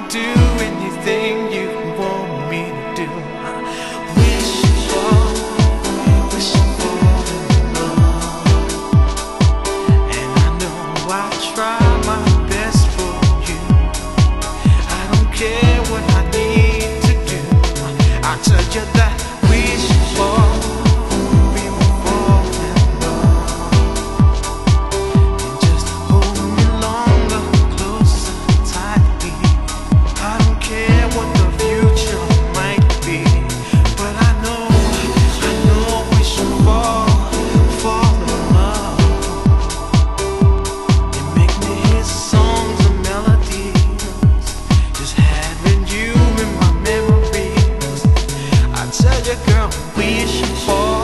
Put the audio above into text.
do anything you want me to do. Wishing for love. And I know I try my best for you. I don't care what I need to do. I tell you that wishing for we will fall in love. And just hold me longer, closer, tightly. I don't care what the future might be, but I know we should fall in love. You make me hear songs and melodies, just having you in my memories. I tell you, girl, we should fall.